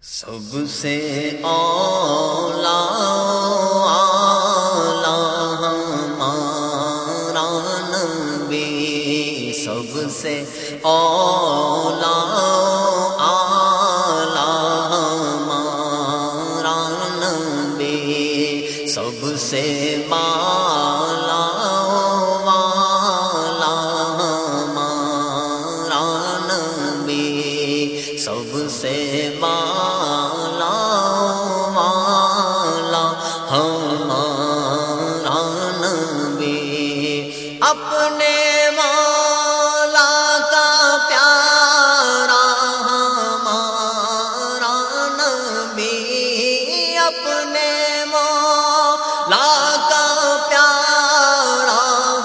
سب سے اولا ہمارا نبی، سب سے اولا ہمارا نبی، سب سے بالا والا ہمارا نبی، سب سے بالا والا ہمارا نبی، اپنے مولا کا پیارا ہمارا نبی، اپنے مولا کا پیارا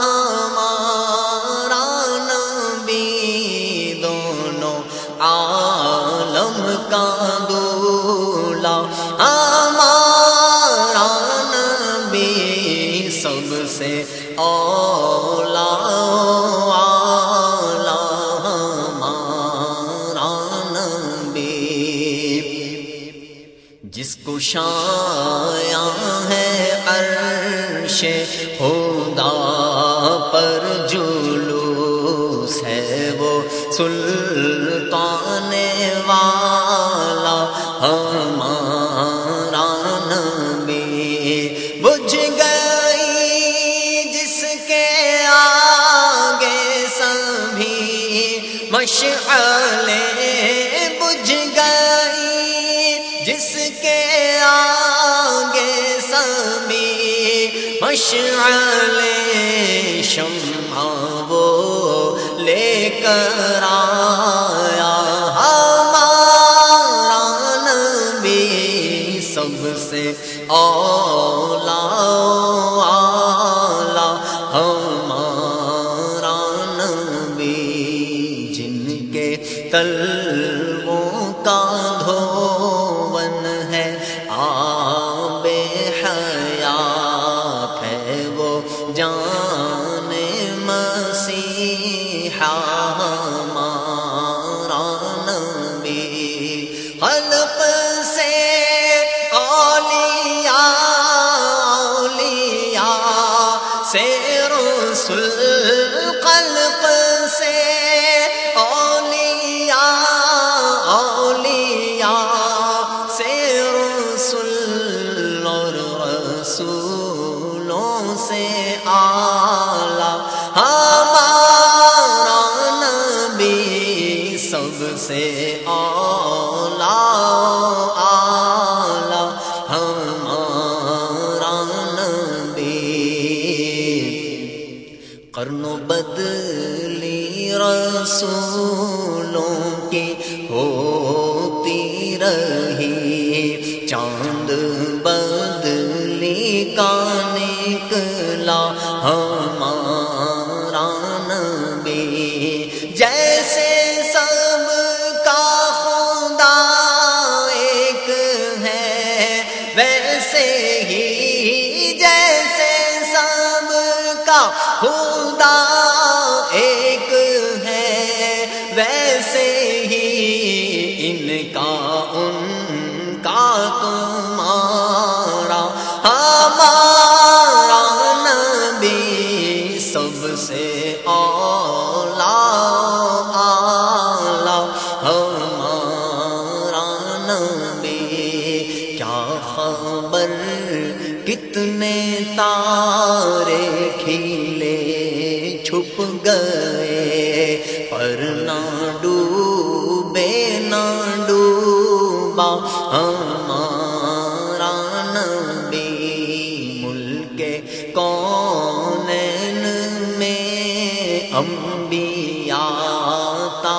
ہمارا نبی، دونوں عالم کا دولا ہمارا نبی، سب سے اولا والا ہمارا نبی، جس کو شایع ہے عرش خدا پر جلوس ہے، وہ سلطان والا ہمارا نبی، بجھ گئی جس کے آگے سبھی مشعلیں، بجھ گئی جس کے آگے سبھی مشعلیں، شمع وہ لے کر آیا ہمارا نبی، سب سے اولا والا ہمارا نبی، جن کے تلووں کا دھون ہے آب حیات، ہے وہ جان مسیحا ہمارا نبی، خلق سے اولیاء سے رسول، خلق سے اولیاء سے رسول، اور رسولوں سے اعلیٰ ہمارا نبی، سب سے اولا اعلیٰ ہمارا نبی، قرن بدلی رسولوں کی ہوتی رہی، چاند بدلی کا نکلا ہمارا نبی، جیسے سب کا خدا ایک ہے ویسے ہی، جیسے سب کا خدا ایک ہے ویسے ہی، ان کا تمہارا ہمارا نبی، سب سے اولا اعلیٰ ہمارا نبی، کیا خبر کتنے تارے کھیلے چھپ گئے، پر نہ ڈوبے نہ ڈوبا ہمارا نبی، ملک کونین میں انبیاء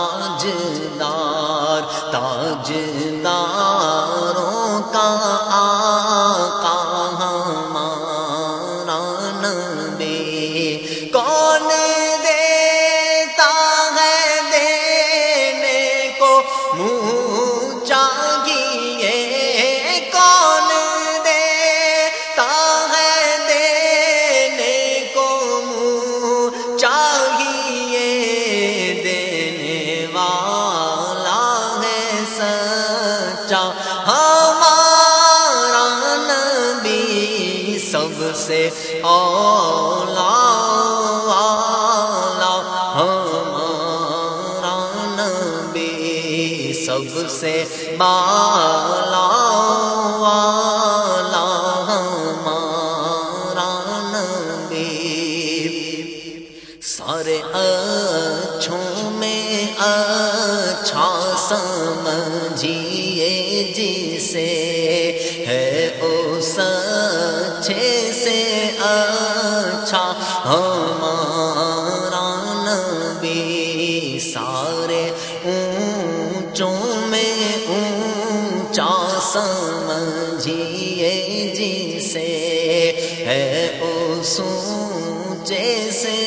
تاجداروں کا آقا ہمارا نبی، کون دیتا ہے دینے کو منہ چاہیے، کون دیتا ہے دینے کو منہ چاہیے، دینے والا ہے سچا سچا ہمارا نبی سب سے اولا والا ہمارا نبی سب سے بالا والا ہمارا نبی سارے اچھوں میں اچھا سمجھیے جسے ہے اس اچھے سے اچھا ہمارا نبی سارے اونچوں میں اونچا سمجھیے جسے ہے اس اونچے سے